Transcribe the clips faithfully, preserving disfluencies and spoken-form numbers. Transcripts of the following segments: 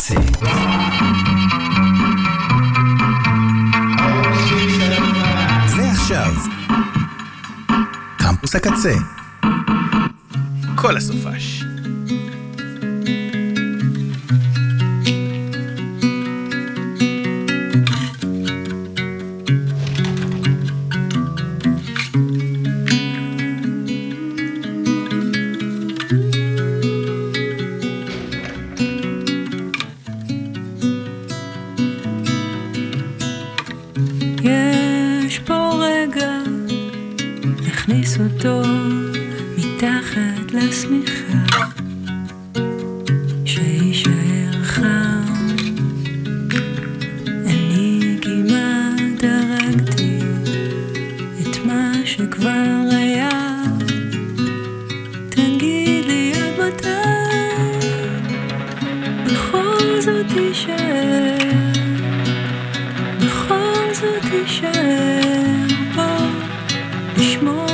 הקצה. ועכשיו, קמפוס הקצה. כל הסופש. אותו מתחת לשמיכה שישאר חם. אני כמעט הרגתי את מה שכבר היה. תגיד לי עד מתי בכל זאת תישאר, בכל זאת תישאר פה לשמור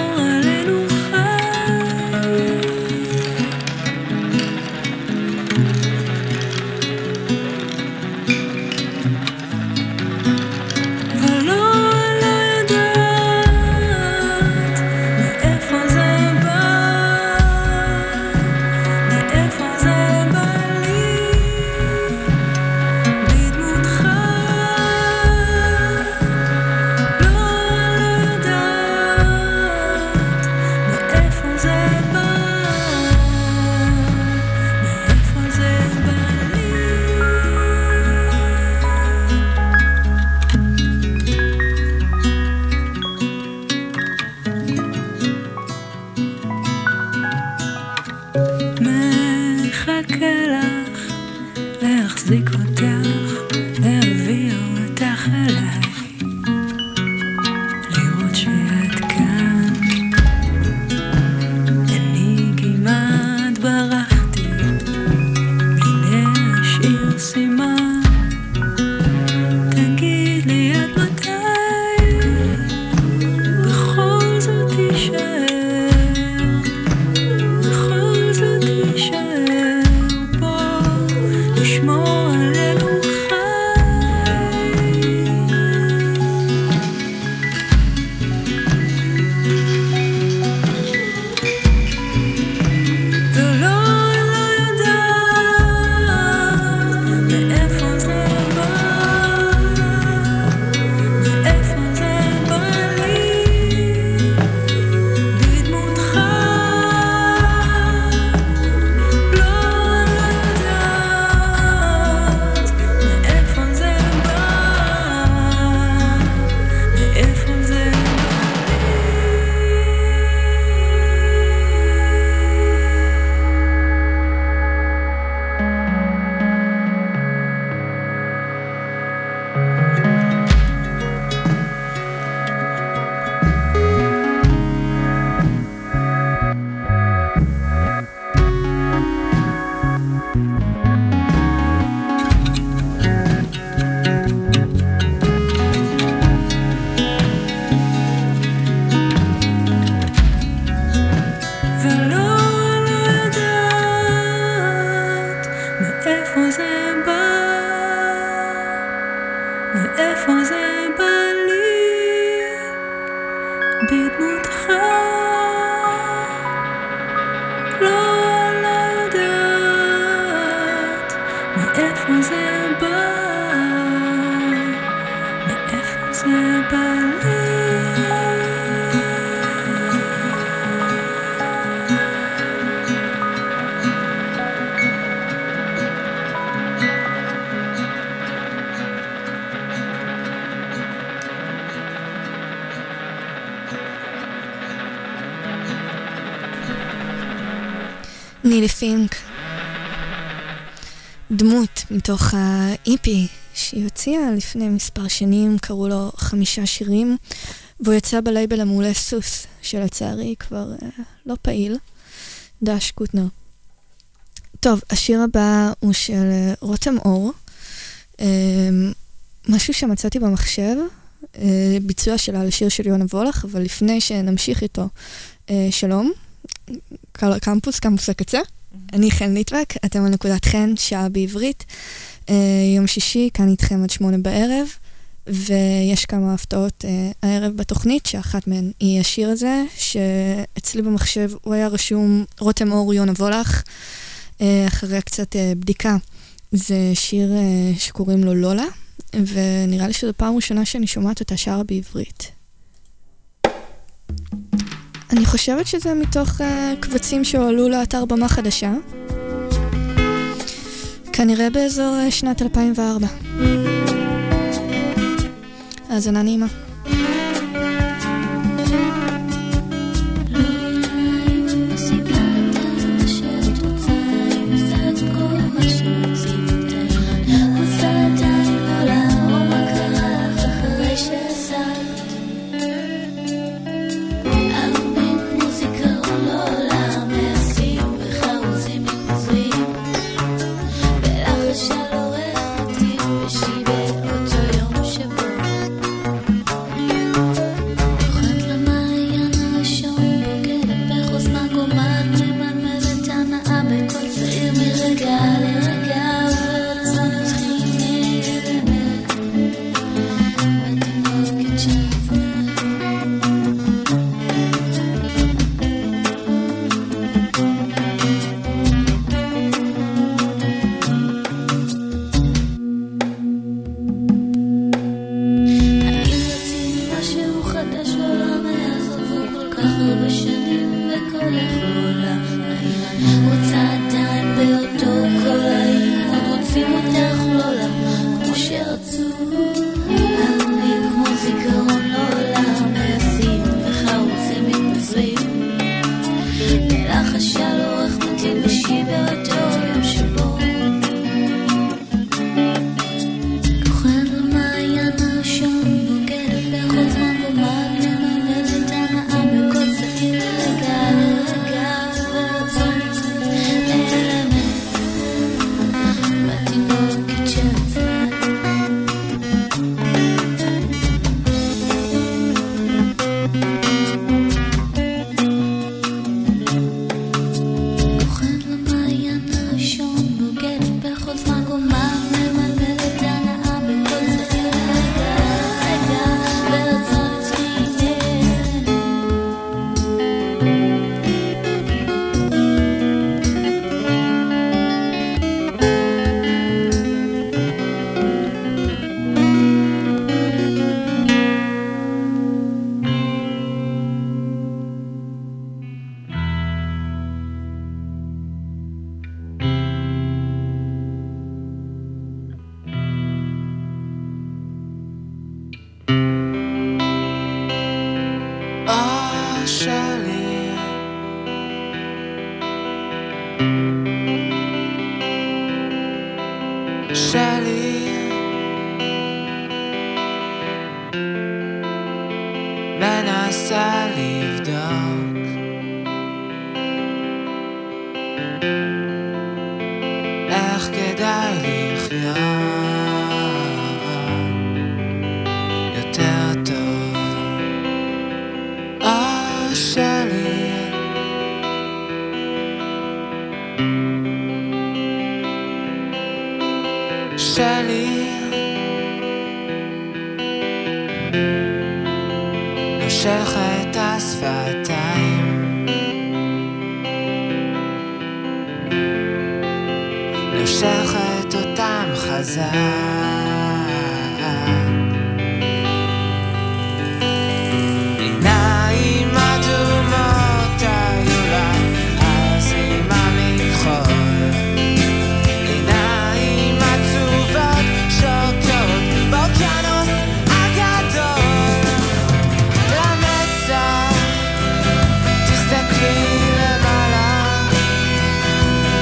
נילי פינק, דמות מתוך ה-אי פי שהיא הוציאה לפני מספר שנים, קראו לו חמישה שירים, והוא יצא בלייבל המעולה סוס, שלצערי כבר uh, לא פעיל, דש קוטנר. טוב, השיר הבא הוא של uh, רותם אור, uh, משהו שמצאתי במחשב, uh, ביצוע שלה לשיר של יונה וולך, אבל לפני שנמשיך איתו, uh, שלום, קמפוס, קמפוס הקצה. אני חן ליטבק, אתם על נקודת חן, שעה בעברית. יום שישי, כאן איתכם עד שמונה בערב, ויש כמה הפתעות הערב בתוכנית, שאחת מהן היא השיר הזה, שאצלי במחשב הוא היה רשום רותם אור יונה וולך, אחרי קצת בדיקה. זה שיר שקוראים לו לולה, ונראה לי שזו פעם ראשונה שאני שומעת אותה שרה בעברית. אני חושבת שזה מתוך uh, קבצים שהועלו לאתר במה חדשה. כנראה באזור uh, שנת אלפיים וארבע. אז ענה נעימה.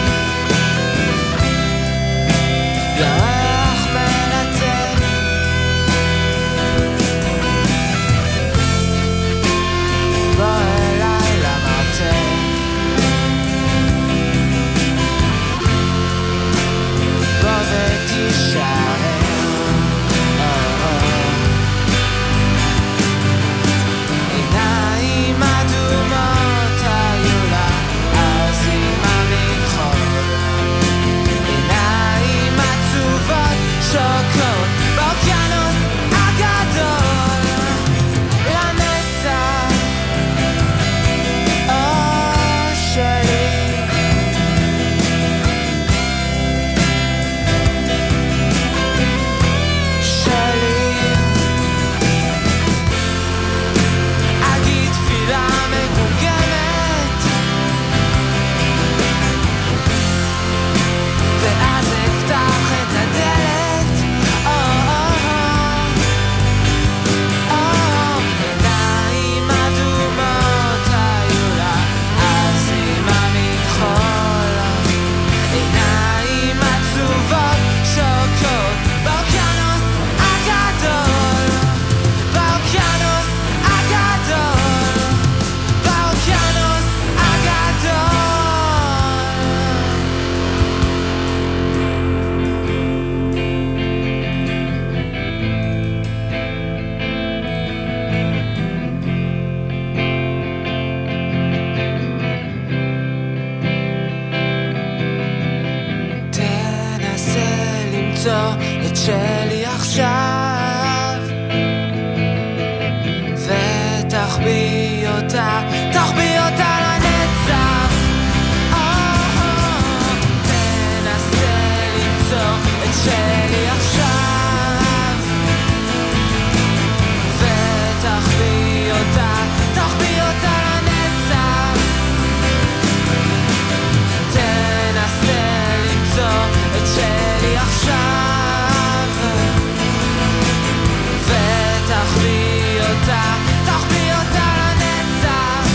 ירח מנתק את שלי עכשיו ותחביא אותה, תחביא אותה לנצח. תנסה למצוא את שלי עכשיו ותחביא אותה, תחביא אותה לנצח. תנסה למצוא את שלי עכשיו ותחביא אותה, תחביא אותה לנצח.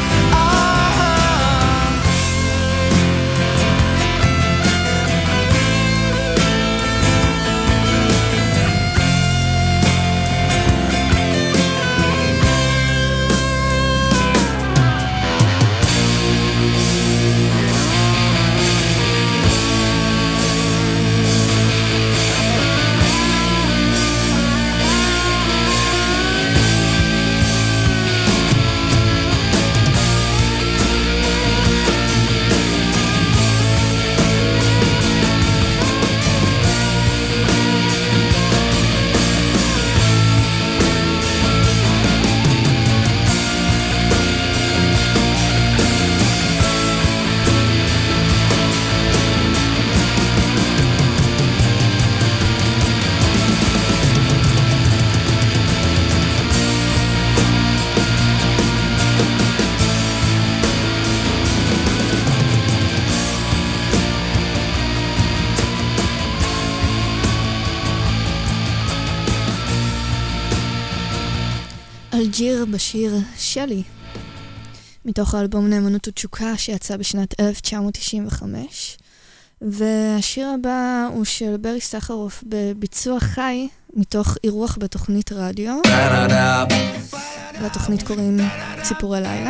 אלג'יר בשיר שלי, מתוך האלבום נאמנות ותשוקה שיצא בשנת אלף תשע מאות תשעים וחמש, והשיר הבא הוא של ברי סחרוף בביצוע חי מתוך אירוח בתוכנית רדיו, לתוכנית קוראים ציפורי לילה,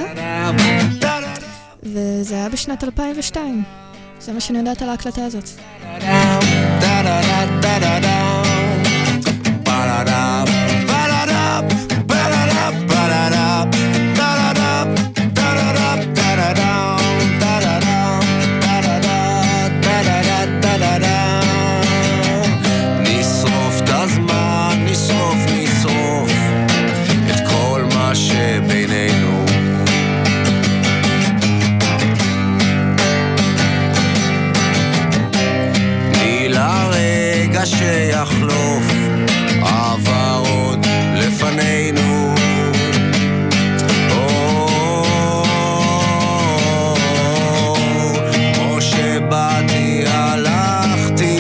וזה היה בשנת אלפיים ושתיים. זה מה שאני יודעת על ההקלטה הזאת. נשרוף את הזמן, נשרוף, נשרוף את כל מה שבינינו. תני לרגע שיחלוף, עבר עוד לפנינו. כמו שבאתי הלכתי,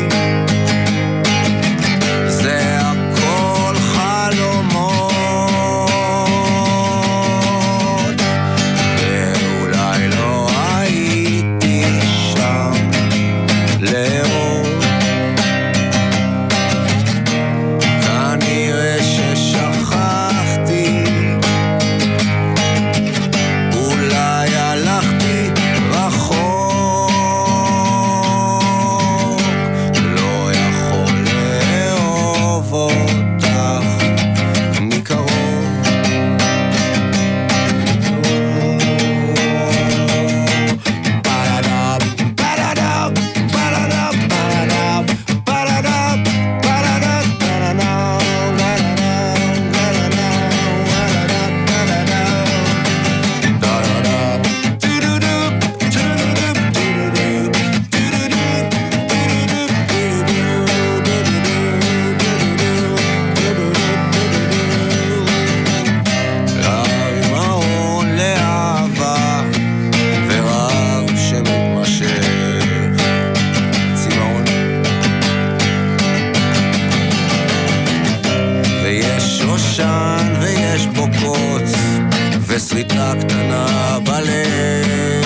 זה הכל חלומות, ואולי לא הייתי שם לראות. כנראה ששכחתי, אולי הלכתי רחוק, לא יכול לאהוב אותך מקרוב. פרדב, פרדב, פרדב, פרדב, פרדב, פרדב, רעיון לאהבה ורב שמתמשך, צמאון. ויש שושן ויש בו קוץ וסריטה קטנה בלב.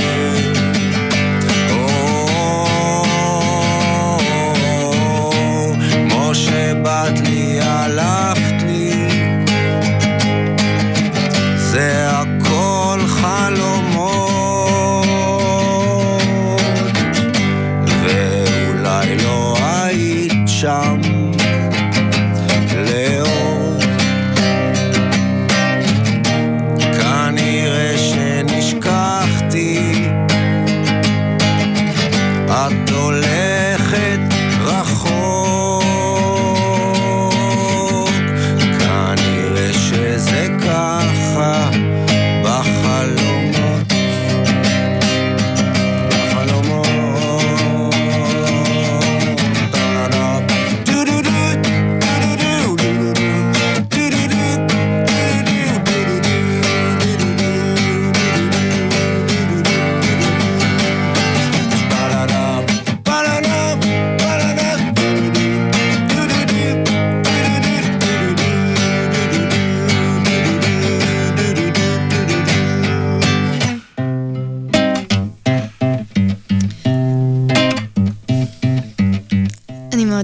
כמו שבאת לי הלכת לי, זה הכל חלומות, ואולי לא היית שם לאור. כנראה שנשכחתי, את הולכת רחוק,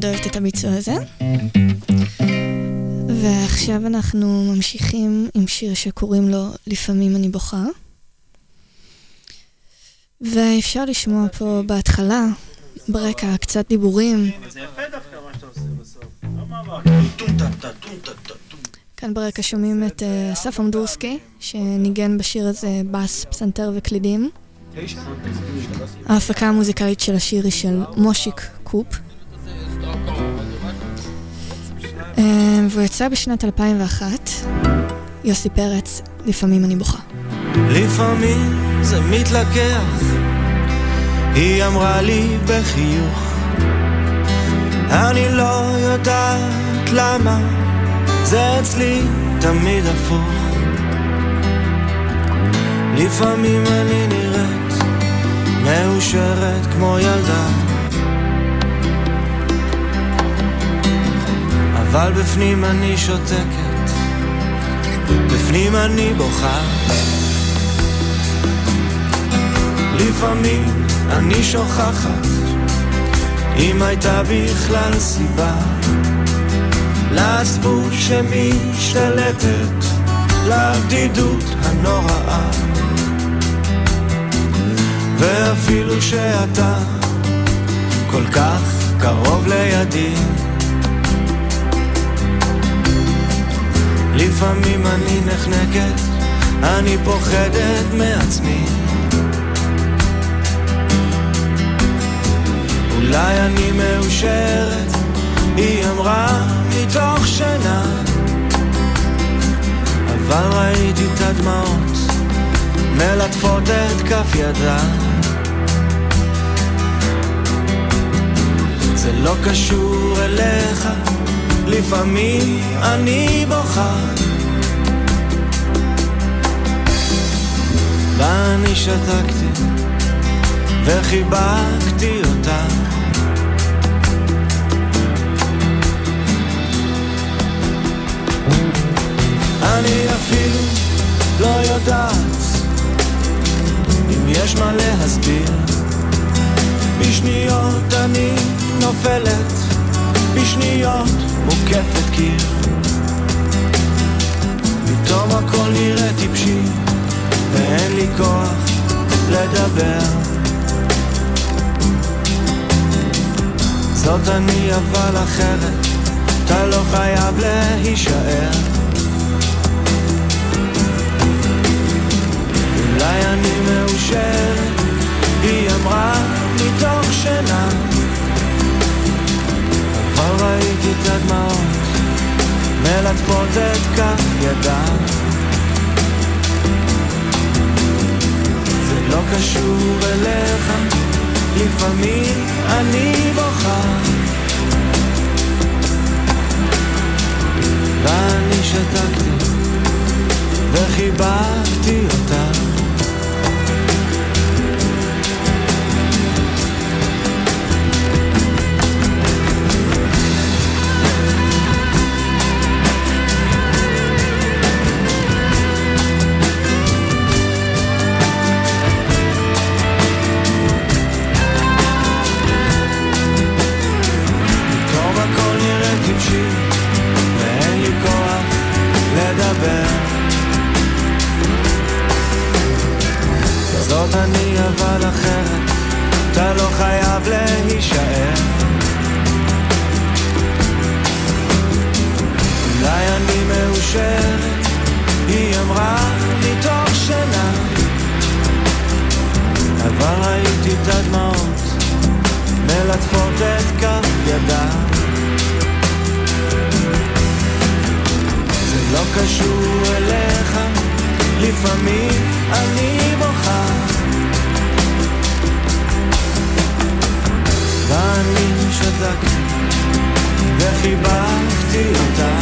מאוד אוהבת את הביצוע הזה. ועכשיו אנחנו ממשיכים עם שיר שקוראים לו לפעמים אני בוכה. ואפשר לשמוע פה בהתחלה, ברקע, קצת דיבורים. זה יפה דווקא מה שאתה עושה בסוף. לא מעבר. כאן ברקע שומעים את אסף אמדורסקי, שניגן בשיר הזה בס, פסנתר וקלידים. ההפקה המוזיקלית של השיר היא של מושיק קופ. והוא יצא בשנת אלפיים ואחת. יוסי פרץ, לפעמים אני בוכה. לפעמים זה מתלקח, היא אמרה לי בחיוך, אני לא יודעת למה, זה אצלי תמיד הפוך. לפעמים אני נראית מאושרת כמו ילדה, אבל בפנים אני שותקת, בפנים אני בוכה. לפעמים אני שוכחת אם הייתה בכלל סיבה לעצבות שמשתלטת, לבדידות הנוראה. ואפילו שאתה כל כך קרוב לידי, לפעמים אני נחנקת, אני פוחדת מעצמי. אולי אני מאושרת, היא אמרה מתוך שינה, אבל ראיתי את הדמעות מלטפות את כף ידה. זה לא קשור אליך, לפעמים אני בוכה, ואני שתקתי וחיבקתי אותה. אני אפילו לא יודעת אם יש מה להסביר, בשניות אני נופלת, בשניות מוקפת קיר, פתאום הכל נראה טיפשי ואין לי כוח לדבר. זאת אני אבל אחרת, אתה לא חייב להישאר. אולי אני מאושרת, היא אמרה מתוך שינה, אבל ראיתי את הדמעות מלטפות את כף ידה. זה לא קשור אליך, לפעמים אני בוכה, ואני שתקתי וחיבקתי אותה. ואין לי כוח לדבר, זאת אני אבל אחרת, אתה לא חייב להישאר. אולי אני מאושרת, היא אמרה מתוך שינה, אבל ראיתי את הדמעות מלטפות את כף ידה. לא קשור אליך, לפעמים אני בוכה, ואני שתקתי וחיבקתי אותה.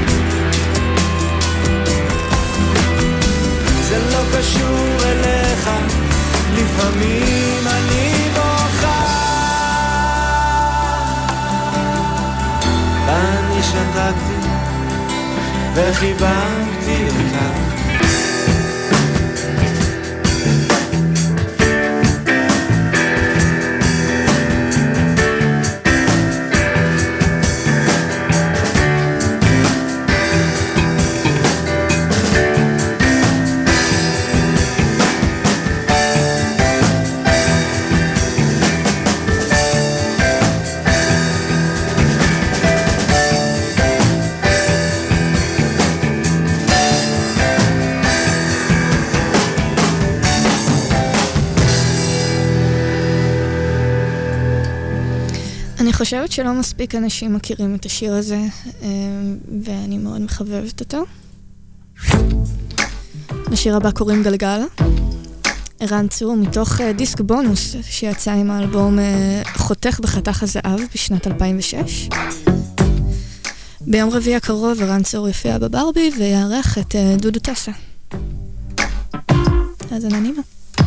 זה לא קשור אליך, לפעמים אני בוכה, ואני שתקתי וחיבקתי אותה. אני חושבת שלא מספיק אנשים מכירים את השיר הזה, ואני מאוד מחבבת אותו. לשיר הבא קוראים גלגל. ערן צור מתוך דיסק בונוס שיצא עם האלבום חותך בחתך הזהב בשנת אלפיים ושש. ביום רביעי הקרוב ערן צור יופיע בברבי ויערך את דודו טסה. אז אננימה.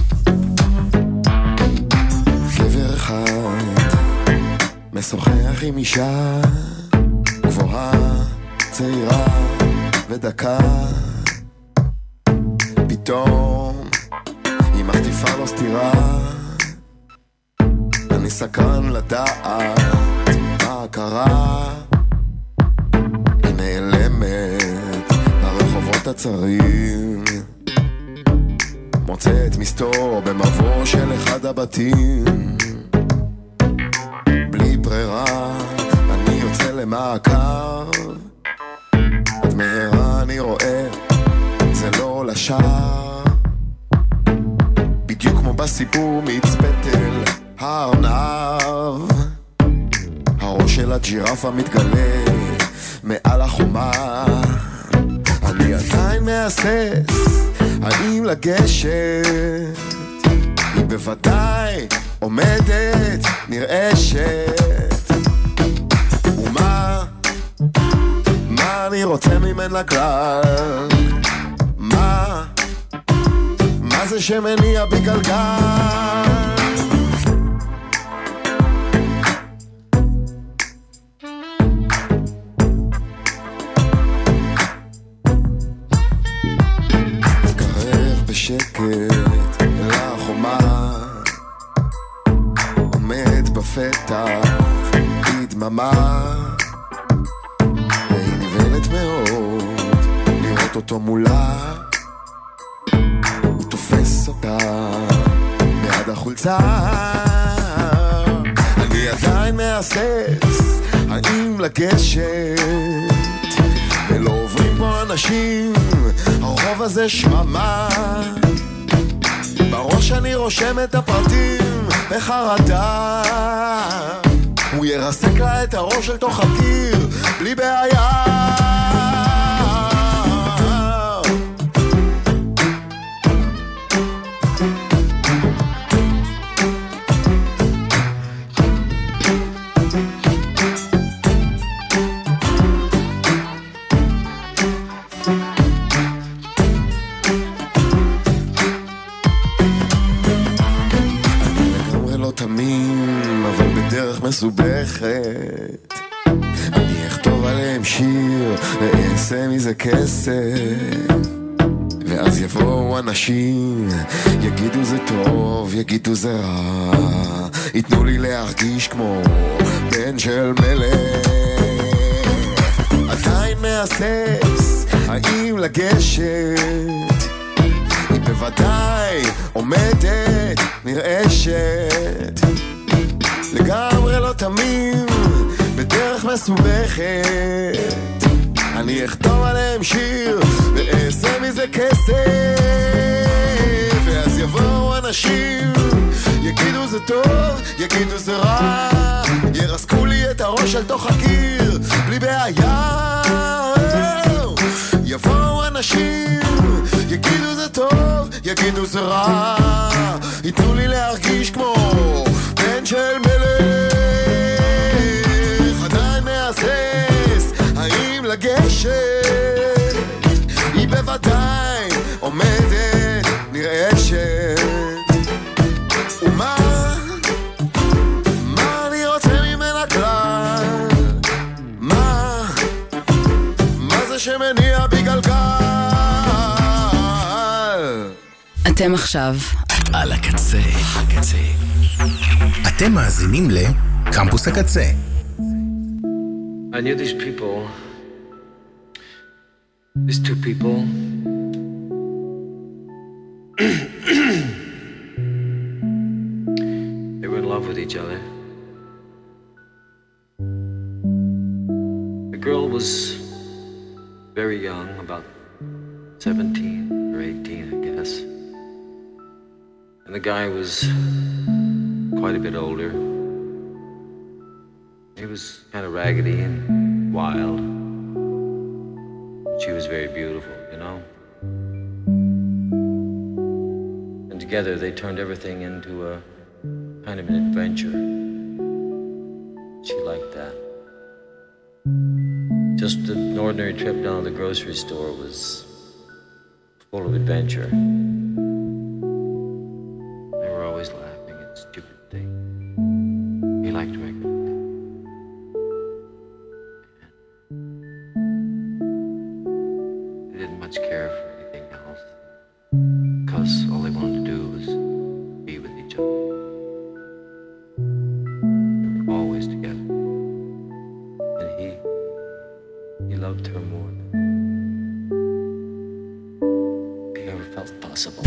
גבר אחד משוחח עם אישה גבוהה, צעירה ודקה, פתאום היא מחטיפה לו סתירה. אני סקרן לדעת מה קרה, היא נעלמת ברחובות הצרים, מוצאת מסתור במבוא של אחד הבתים. בלי ברירה אני יוצא למעקב, עד מהרה אני רואה זה לא לשער, בדיוק כמו בסיפור מצפתל הארנב. הראש של הג'ירפה מתגלה מעל החומה, אני עדיין מהסס האם לגשת, היא בוודאי עומדת נרעשת. ומה, מה אני רוצה ממנה כלל? מה, מה זה שמניע בי גלגל? שקט אל החומה, עומד בפתח בדממה, והיא נבלת מאוד לראות אותו מולה. הוא תופס אותה ביד החולצה, אני עדיין מהסס האם לגשת, ולא עוברים פה אנשים, הרחוב הזה שממה. בראש אני רושם את הפרטים בחרדה, הוא ירסק לה את הראש של תוך הקיר בלי בעיה. מסובכת, אני אכתוב עליהם שיר ואעשה מזה כסף, ואז יבואו אנשים יגידו זה טוב, יגידו זה רע, ייתנו לי להרגיש כמו בן של מלך. עדיין מהסס האם לגשת, היא בוודאי עומדת נרעשת, לגמרי לא תמים, בדרך מסובכת, אני אכתוב עליהם שיר ואעשה מזה כסף, ואז יבואו אנשים יגידו זה טוב, יגידו זה רע, ירסקו לי את הראש על תוך הקיר בלי בעיה. יבואו אנשים יגידו זה טוב, יגידו זה רע, ייתנו לי להרגיש כמו בן של מלך. עדיין מהסס האם לגשת, היא בוודאי עומדת נרעשת. ומה, מה אני רוצה ממנה כלל? מה, מה זה שמניע בי גלגל? אתם עכשיו על הקצה, הקצה. אתם מאזינים לקמפוס הקצה. I knew these people, these two people, they were in love with each other. The girl was very young, about seventeen or eighteen, I guess. And the guy was quite a bit older. He was kind of raggedy and wild. She was very beautiful, you know? And together they turned everything into a kind of an adventure. She liked that. Just an ordinary trip down to the grocery store was full of adventure. They were always laughing at stupid things. He liked to make them laugh. They didn't much care for anything else, because all they wanted to do was be with each other. They were always together. And he, he loved her more than he ever felt possible.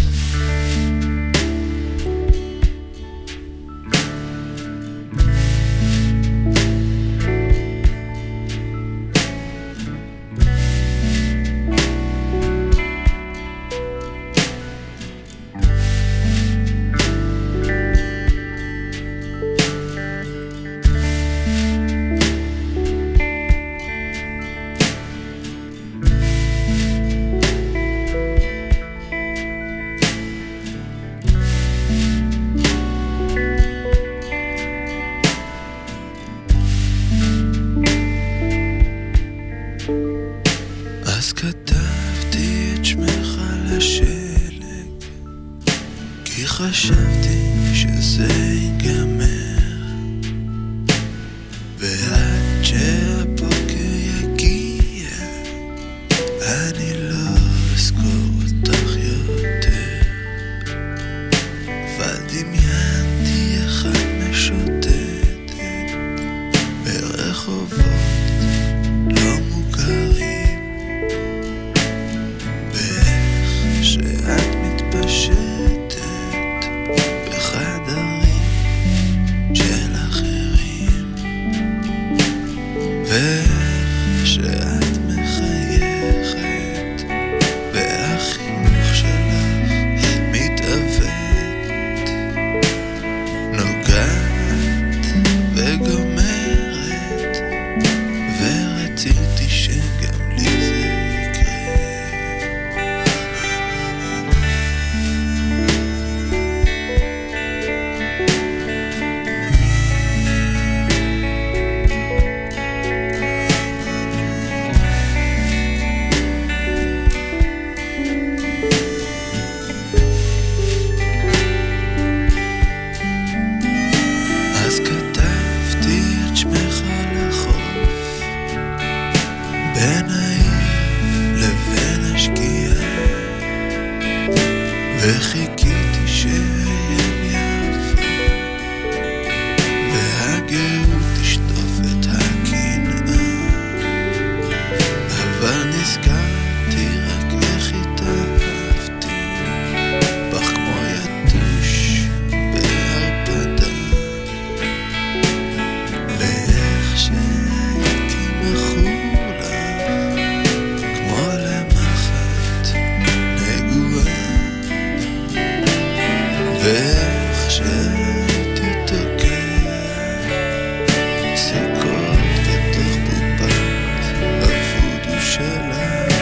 אז כתבתי את שמך לשלג, כי חשבתי שזה ייגמר, ועד שהבוקר יגיע אני לא אזכור אותך יותר. אבל דמיינתי אחד משוטטת ברחובות לא מוכרים, באיך שאת מתפשטת בחדרים של אחרים, ואיך שאת מחייכת והחיוך שלך מתאבד, נוגעת וגומרת, ורציתי שגם לי זה יקרה. אז כתבתי את שמך לחוף, בין העיר לבין השקיעה, וחיכיתי שהים יעבור והגאות תשטוף את הקנאה, אבל נזכרתי רק איך התאהבתי בך כמו יתוש בהרפדה, ואיך שהייתי מכור לך כמו למחט נגועה, ואיך שהייתי תוקע סיכות בתוך בובת הוודו שלך.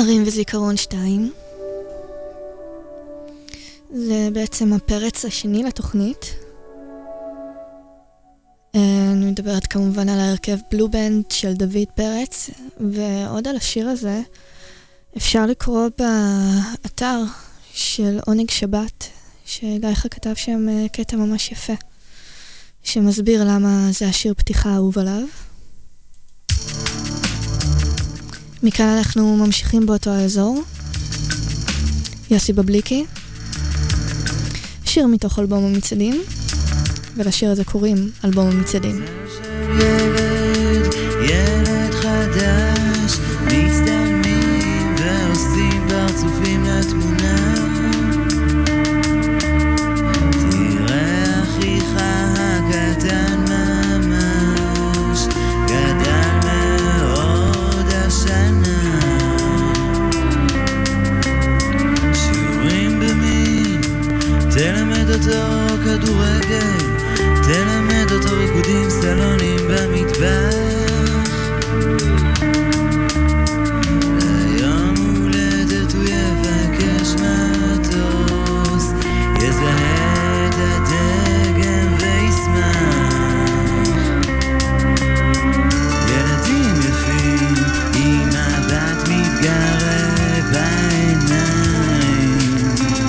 ערים וזיכרון שתיים. זה בעצם הפרץ השני לתוכנית. אני מדברת כמובן על ההרכב בלו בנד של דוד פרץ, ועוד על השיר הזה אפשר לקרוא באתר של עונג שבת, שגייך כתב שם קטע ממש יפה, שמסביר למה זה השיר פתיחה האהוב עליו. מכאן אנחנו ממשיכים באותו האזור. יוסי בבליקי, שיר מתוך אלבום המצעדים, ולשיר הזה קוראים אלבום המצעדים. ילד, ילד חדש, מצטלמים ועושים פרצופים לתמונה. תראה אחיך הקטן ממש, גדל מאוד השנה. שיעורים במין, תלמד אותו כדורגל, תלמד אותו ריקודים סלונים במטבח. ליום הולדת הוא יבקש מטוס, יזהה את הדגם וישמח. ילדים יפים עם מבט מתגרה בעיניים,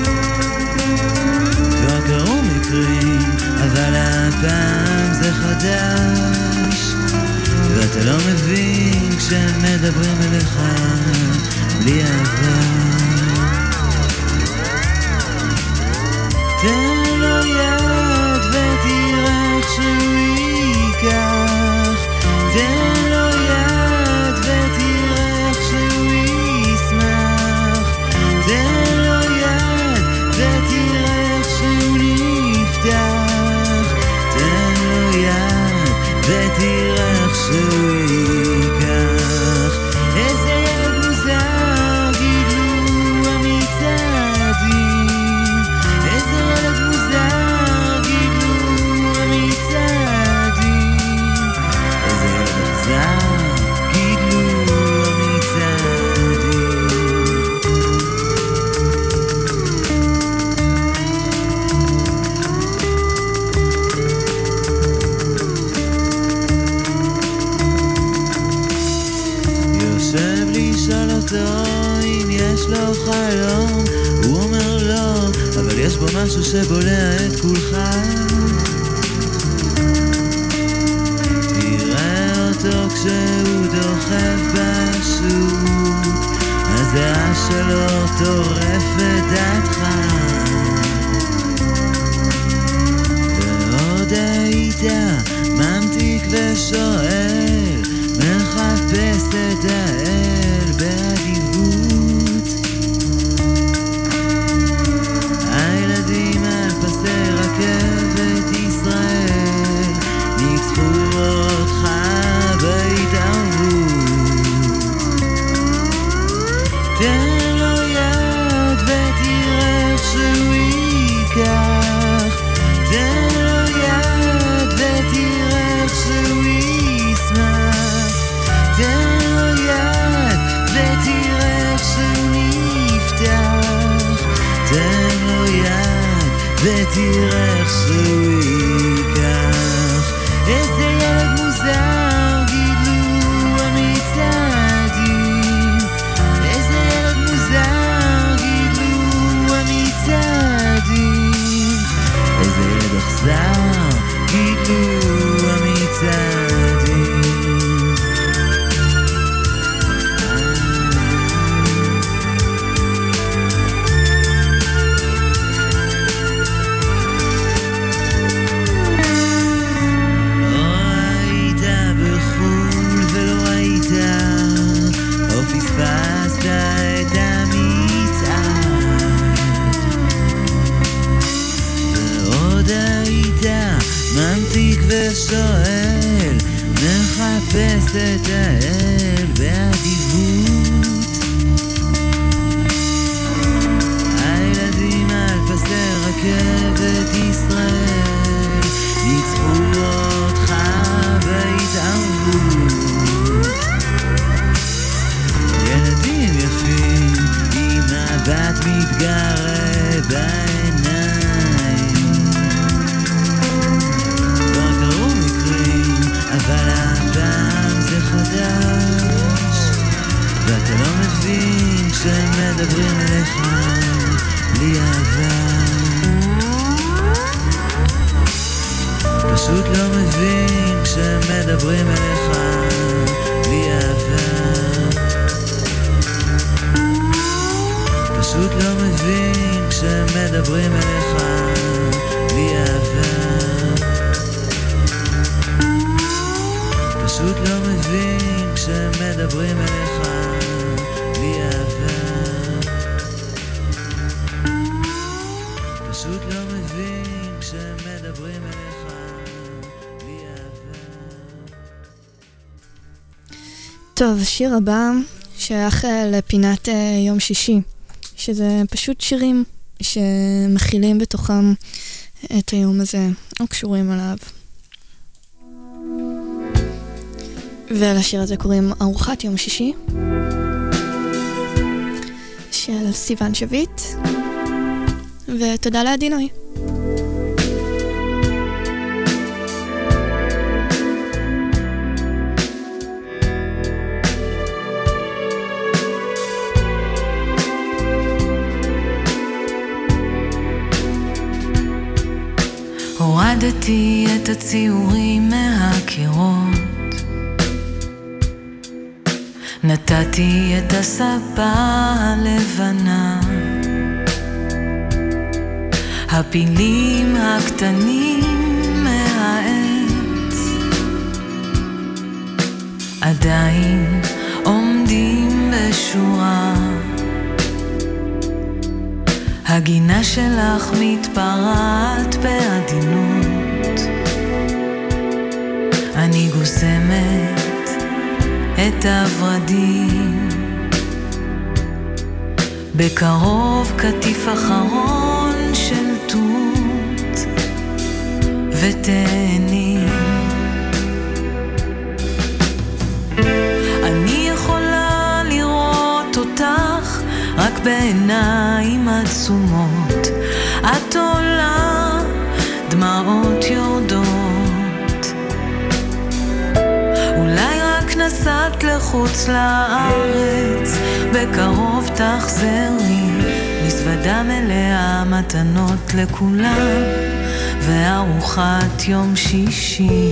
כבר קרו מקרים אבל הפעם זה חדש, ואתה לא מבין כשהם מדברים אליך בלי אהבה. תן לו יד ותראה איך שהוא ייקח, תן לו יד ותראה איך שהוא ישמח, תן לו יד ותראה איך שהוא נפתח, ותראה איך שהוא ייקח. איזה ילד מוזר גידלו המצעדים, איזה ילד מוזר גידלו המצעדים, איזה ילד מוזר גידלו המצעדים. לשאול אותו אם יש לו חלום, הוא אומר לא, אבל יש בו משהו שבולע את כולך. תראה אותו כשהוא דוחף בשוק, הזיעה שלו טורפת דעתך. ועוד היית ממתיק ושואל, מחפש את האל באדיבות. הילדים על פסי רכבת ישראל ניצחו אותך בהתערבות. תן לו יד ותראה איך שהוא ייקח, תן לו יד ותראה איך שהוא ישמח, תן לו יד ותראה איך שהוא נפתח, תן לו יד ותראה איך שהוא ייקח. איזה ילד מוזר גידלו המצעדים, איזה ילד מוזר גידלו המצעדים, איזה ילד אכזר גידלו המצעדים. פספסת את המצעד, ועוד היית ממתיק ושואל, מחפש את האל באדיבות. הילדים על פסי רכבת ישראל ניצחו אותך בהתערבות. ילדים יפים מבט מתגרד בעיניים. כבר קרו מקרים, אבל הפעם זה חדש, ואתה לא מבין כשהם מדברים אליך בלי אהבה. פשוט לא מבין כשהם מדברים אליך בלי אהבה. פשוט לא מבין כשהם מדברים אליך בלי אהבה. פשוט לא מבין כשהם מדברים אליך בלי אהבה. פשוט לא מבין כשהם מדברים אליך בלי אהבה. טוב, השיר הבא שייך לפינת יום שישי, שזה פשוט שירים שמכילים בתוכם את היום הזה, או קשורים עליו. ולשיר הזה קוראים ארוחת יום שישי, של סיוון שביט, ותודה לעדינוי. הורדתי את הציורים מהקירות, נתתי את הספה הלבנה, הפילים הקטנים מהעץ עדיין עומדים בשורה, הגינה שלך מתפרעת בעדינות, אני גוסמת את הורדים, בקרוב כתיף אחרון של תות ותאנים. אני יכולה לראות אותך רק בעיניים עצומות, את עולה, דמעות יורדות, אולי רק נסעת לחוץ לארץ, בקרוב תחזרי, מזוודה מלאה מתנות לכולם, וארוחת יום שישי.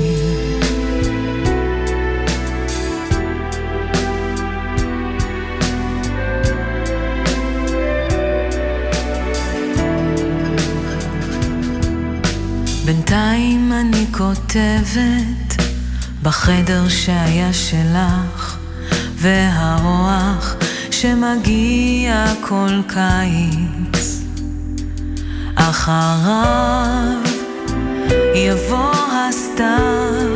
בינתיים אני כותבת בחדר שהיה שלך, והרוח שמגיע כל קיץ, אחריו יבוא הסתיו,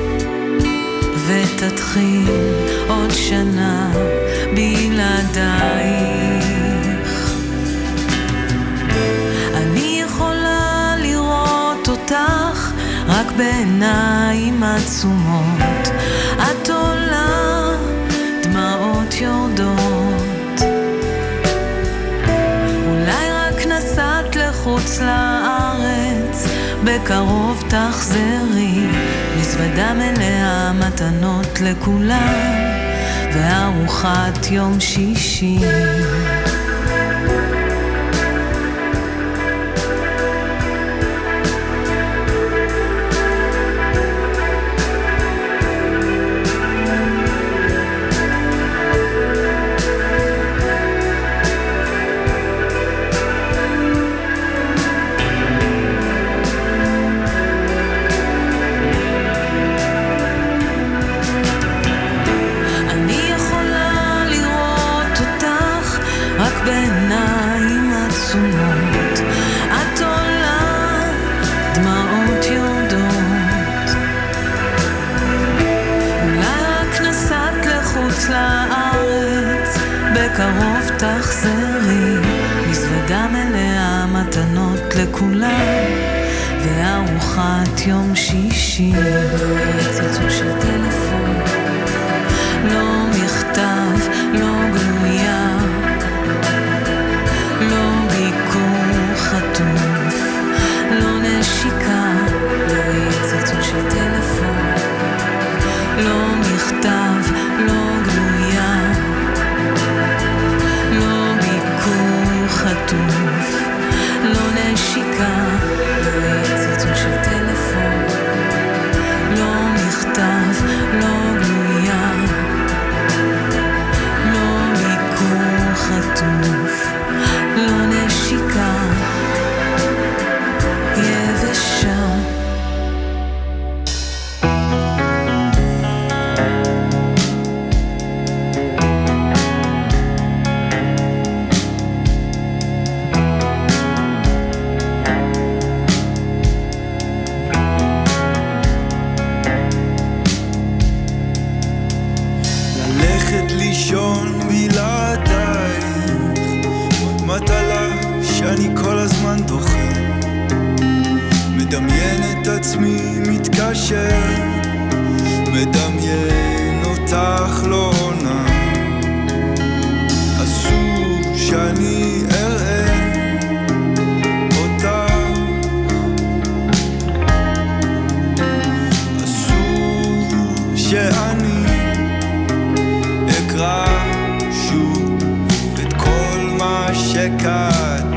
ותתחיל עוד שנה בלעדייך. אני יכולה לראות אותך רק בעיניים עצומות, את עולה, דמעות יורדות, אולי רק נסעת לחוץ לארץ, בקרוב תחזרי, מזוודה מלאה מתנות לכולם, וארוחת יום שישי. בעיניים עצומות, את עולה, דמעות יורדות, אולי רק נסעת לחוץ לארץ, בקרוב תחזרי, מזוודה מלאה מתנות לכולם, וארוחת יום שישי. לא צלצול של טלפון, לא מכתב, לא גלויה, מטלה שאני כל הזמן דוחה, מדמיין את עצמי מתקשר, מדמיין אותך לא עונה, אסור שאני אראה אותך, אסור שאני אקרא שוב את כל מה שכתבת.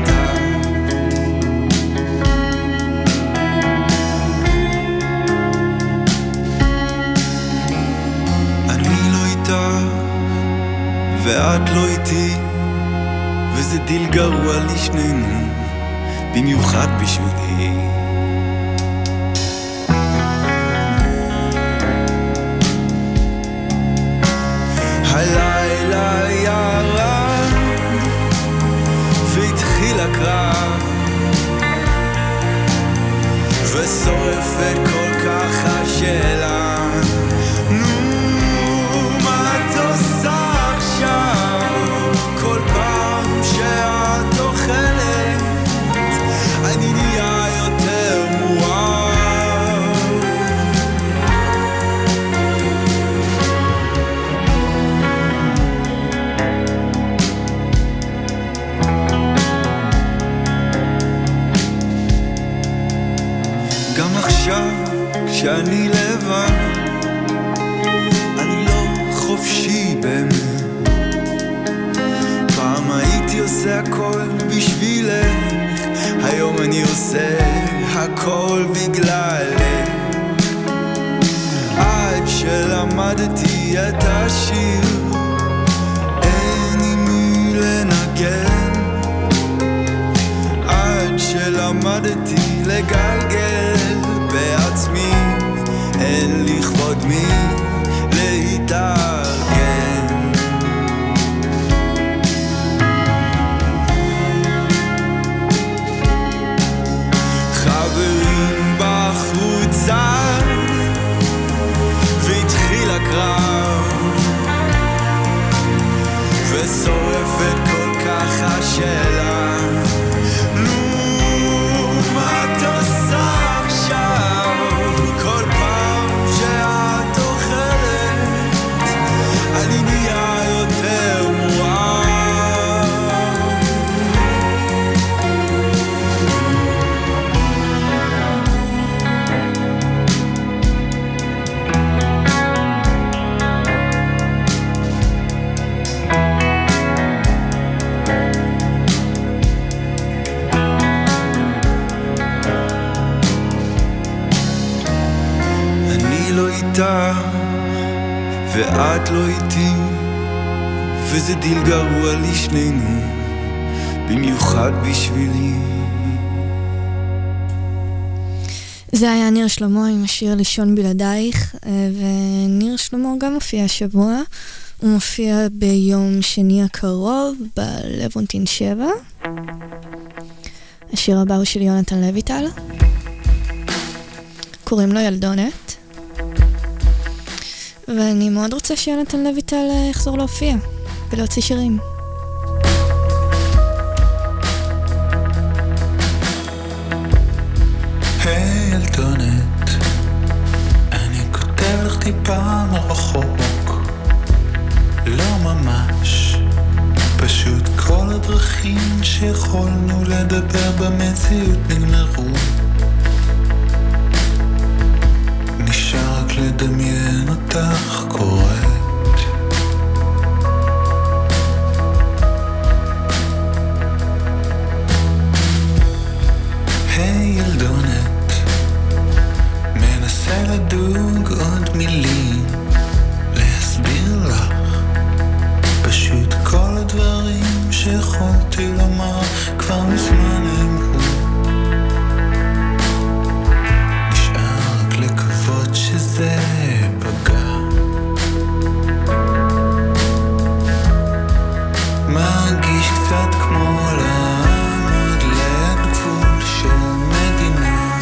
ואת לא איתי, וזה דיל גרוע לשנינו, במיוחד בשבילי. הלילה ירד והתחיל הקרב, ושורפת כל כך השאלה, כל פעם שאת אוכלת אני נהיה יותר מואר, גם עכשיו כשאני לבד אני לא חופשי באמת, פעם הייתי עושה הכל בשבילך, היום אני עושה הכל בגללך, עד שלמדתי את השיר אין עם מי לנגן, עד שלמדתי לגלגל בעצמי אין לכבוד מי להתארגן. חברים בחוצה והתחיל הקרב, ושורפת כל כך השאלה, נו מה את עושה עכשיו, כל פעם שאת אוכלת אני נהיה יותר מואר, ואת לא איתי, וזה דיל גרוע לשנינו, במיוחד בשבילי. זה היה ניר שלמה עם השיר לישון בלעדייך, וניר שלמה גם מופיע השבוע, הוא מופיע ביום שני הקרוב בלוונטין שבע. השיר הבא הוא של יונתן לויטל, קוראים לו ילדונת, ואני מאוד רוצה שיונתן לויטל יחזור להופיע ולהוציא שירים. היי ילדונת, אני כותב לך טיפה מרחוק, לא ממש, פשוט כל הדרכים שיכולנו לדבר במציאות נגמרו, נשאר רק לדמיין אותך קוראת. היי ילדונת, מנסה לדוג עוד מילים להסביר לך, פשוט כל הדברים שיכולתי לומר כבר מזמן אמרו, שזה פגע, מרגיש קצת כמו לעמוד ליד גבול של מדינה,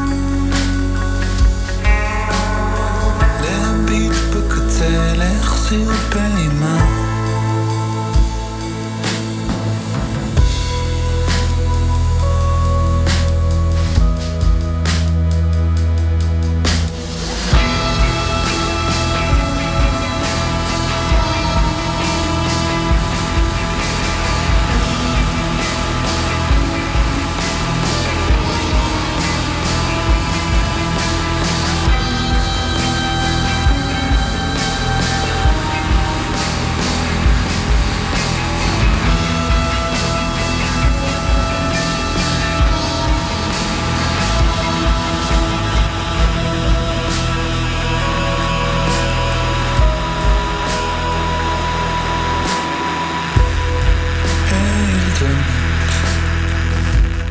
להביט בקצה, להחזיר פעימה,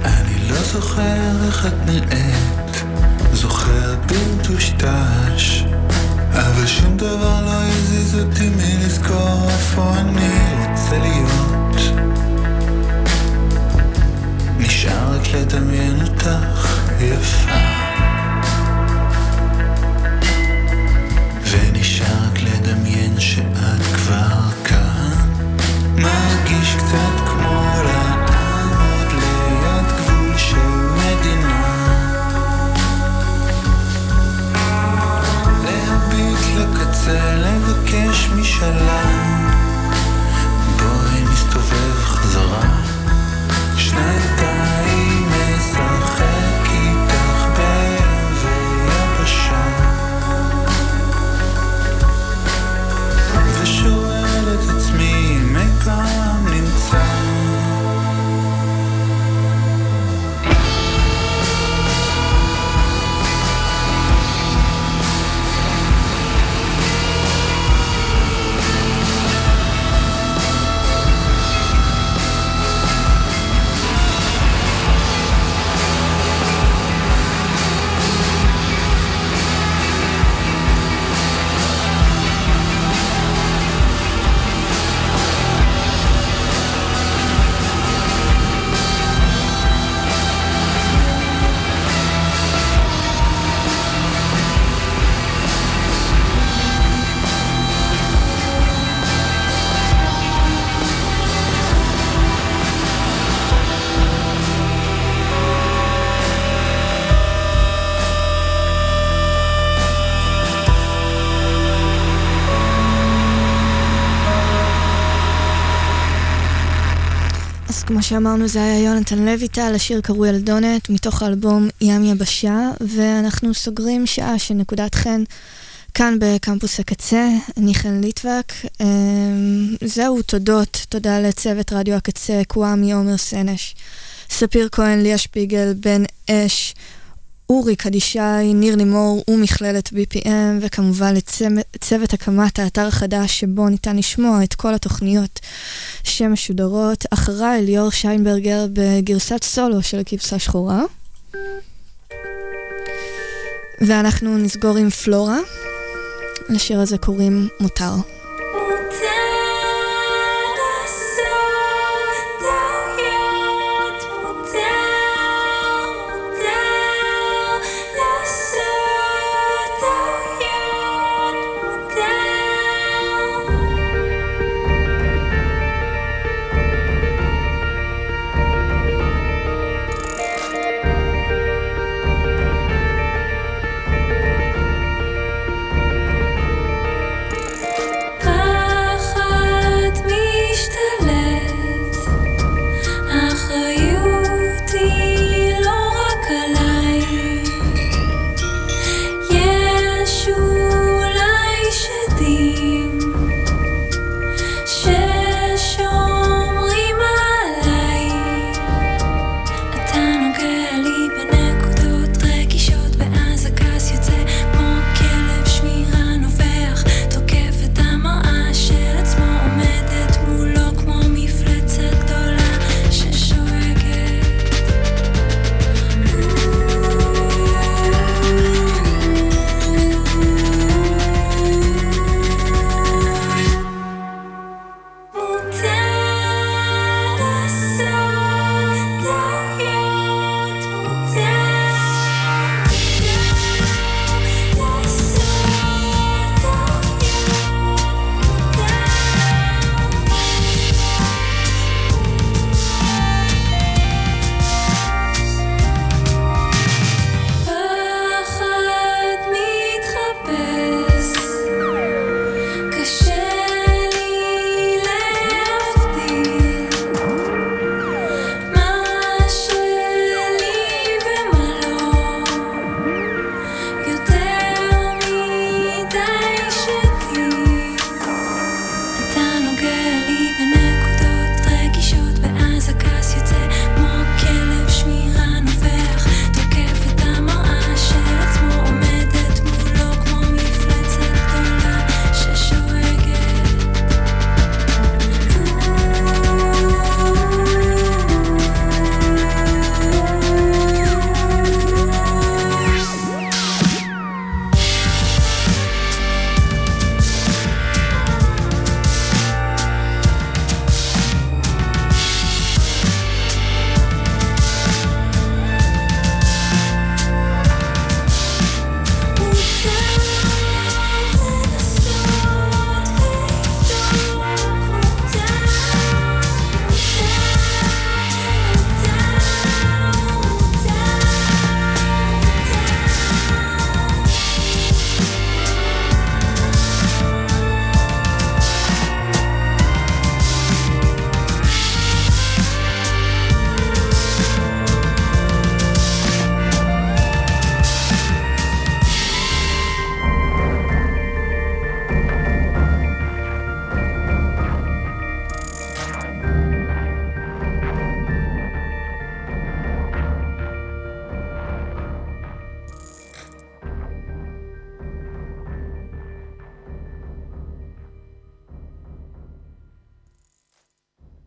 אני לא זוכר איך את נראית, זוכר במטושטש, אבל שום דבר לא יזיז אותי מלזכור איפה אני רוצה להיות. נשאר רק לדמיין אותך יפה, ונשאר רק לדמיין שאת כבר כאן. מרגיש קצת כמו לעמוד ליד גבול של מדינה, להביט לקצה, לבקש משלם, בואי נסתובב חזרה, שנתיים משחק איתך בים ויבשה, ושואל את עצמי מי פעם נמצא. כמו שאמרנו, זה היה יונתן לויטל, השיר קרוי ילדונת, מתוך האלבום ים יבשה, ואנחנו סוגרים שעה של נקודת חן כאן בקמפוס הקצה. אני חן ליטבק. זהו, תודות. תודה לצוות רדיו הקצה, קוואמי, עומר סנש, ספיר כהן, ליה שפיגל, בן אש, אורי קדישי, ניר לימור ומכללת בי פי אם, וכמובן לצוות הקמת האתר החדש שבו ניתן לשמוע את כל התוכניות שמשודרות. אחריי ליאור שיינברגר בגרסת סולו של כבשה שחורה, ואנחנו נסגור עם פלורה. לשיר הזה קוראים מותר.